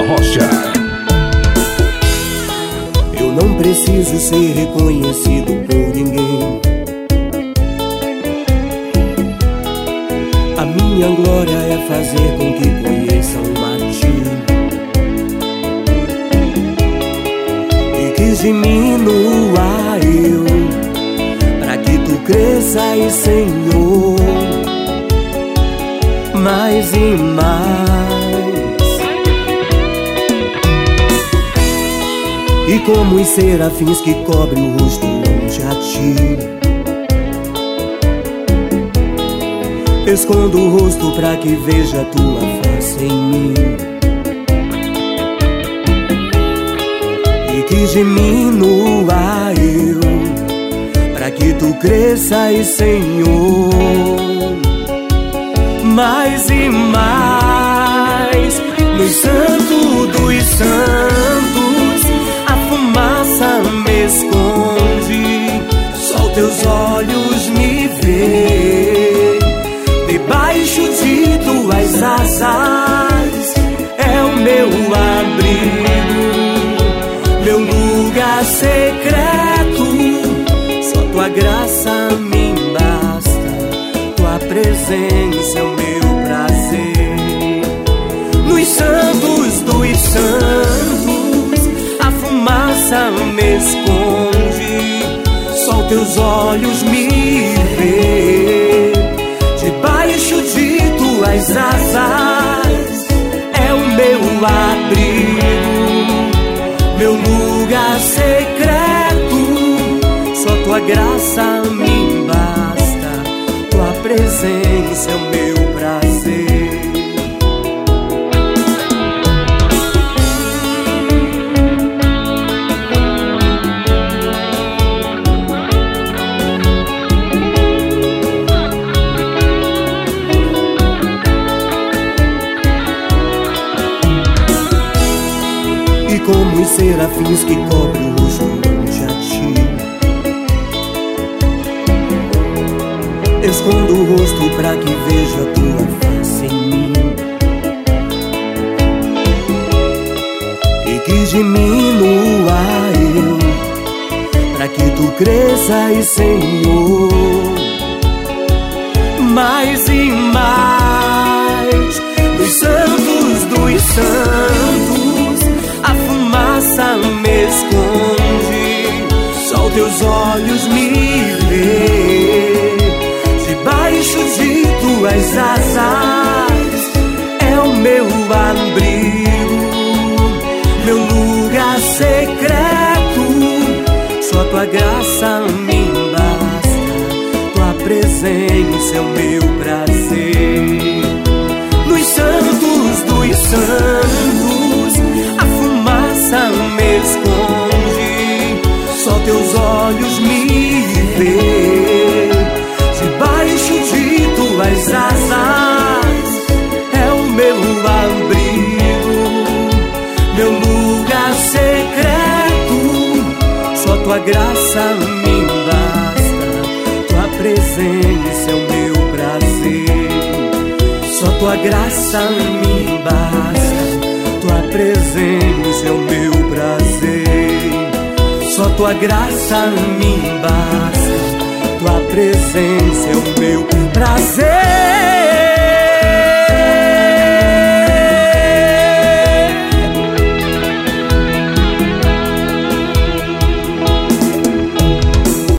Rocha. Eu não preciso ser reconhecido por ninguém. A minha glória é fazer com que conheçam a Ti e que diminua eu, para que Tu cresças, Senhor, mais e mais. E como os serafins que cobrem o rosto longe a Ti, escondo o rosto pra que veja a Tua face em mim e que diminua eu, pra que Tu cresças, Senhor, mais e mais. No santo dos santos a fumaça me esconde, só Teus olhos me veem. Debaixo de Tuas asas é o meu abrigo, meu lugar secreto. Só Tua graça me basta, Tua presença é o meu prazer. Nos santos dos santos a fumaça me esconde, só Teus olhos me veem. Debaixo de Tuas asas é o meu abrigo, meu lugar secreto. Só Tua graça me basta, Tua presença é o meu prazer. E como os serafins que cobrem o rosto longe a Ti, escondo o rosto pra que veja a Tua face em mim e que diminua eu, pra que Tu cresças, Senhor, mais e mais. Dos santos dos santos a fumaça me esconde, só Teus olhos me veem. Debaixo de Tuas asas é o meu abrigo, meu lugar secreto. Só Tua graça me basta, Tua presença é o meu prazer. Nos santos dos santos a fumaça me esconde, só Teus olhos me veem. Debaixo de Tuas asas é o meu abrigo, meu lugar secreto. Só Tua graça me basta, Tua presença é o meu prazer. Só Tua graça me basta, Tua presença é o meu prazer. Só Tua graça me basta, Tua presença é o meu prazer.